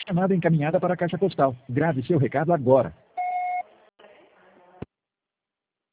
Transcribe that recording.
Chamada encaminhada para a caixa postal. Grave seu recado agora.